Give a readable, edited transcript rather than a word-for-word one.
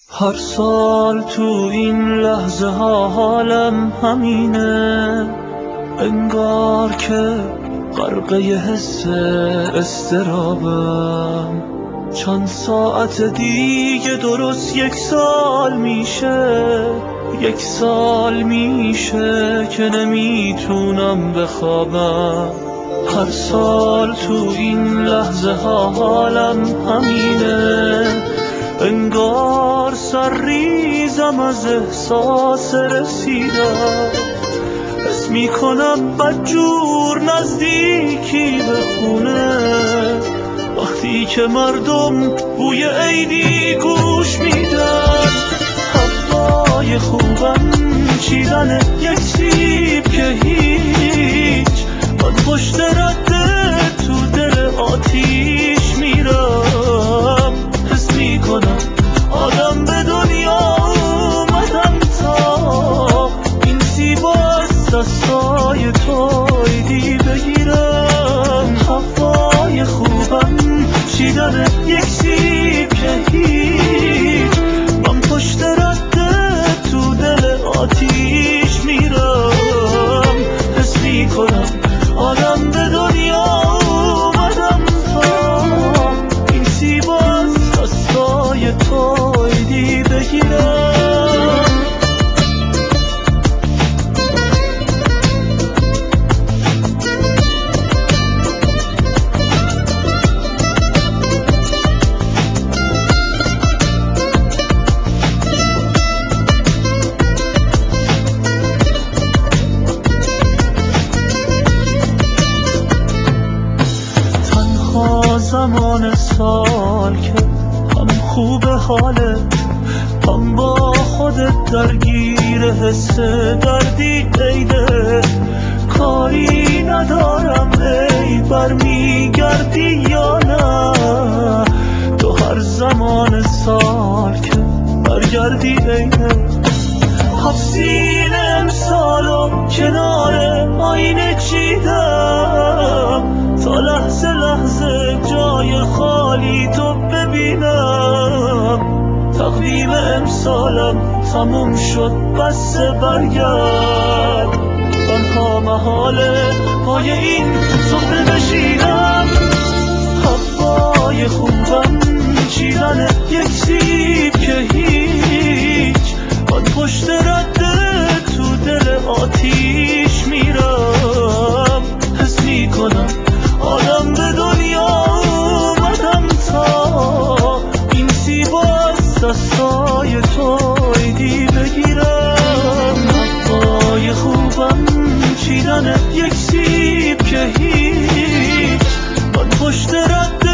هر سال تو این لحظه ها حالم همینه، انگار که غرقه حس استرابم. چند ساعت دیگه درست 1 سال میشه، 1 سال میشه که نمیتونم بخوابم. هر سال تو این لحظه ها حالم همینه، انگار سرریزم از احساس رسیدن. حس میکنم بدجور نزدیکی به خونه، وقتی که مردم بوی عیدی گوش میدن. هوای خوبم چیدن یک سیب که هیچ، من پشت رده تو دل آتیش میرم. حس میکنم آدم به دنیا اومدم تا این سیبا از دستای تو عیدی بگیرم. هوای خوبم چیدن یک سیب که هیچ، من پشت رده تو دل آتیش میرم. حس میکنم آدم به دنیا اومدم تا این سیبا از دستای تو عیدی بگیرم. زمان سال که هم خوب حالت، هم با خودت درگیر حس دردی عیده. کاری ندارم ای برمیگردی یا نه، تو هر زمان سال که برگردی عیده. حفظین امسالو کنار آینه چیدم تا لحظه لحظه جای خالی تو ببینم. تقویم امسالم تموم شد بس برگرد، تنها محاله پای این سفره بشینم. هوای خوبم چیدن یک سیب که هیچ، من پشت رده تو دل آتیش میرم. حس میکنم آدم به دنیا اومدم تا این سیبا از دستای تو عیدی بگیرم. هوای خوبم چیدن یک سیب که هیچ، من پشت رده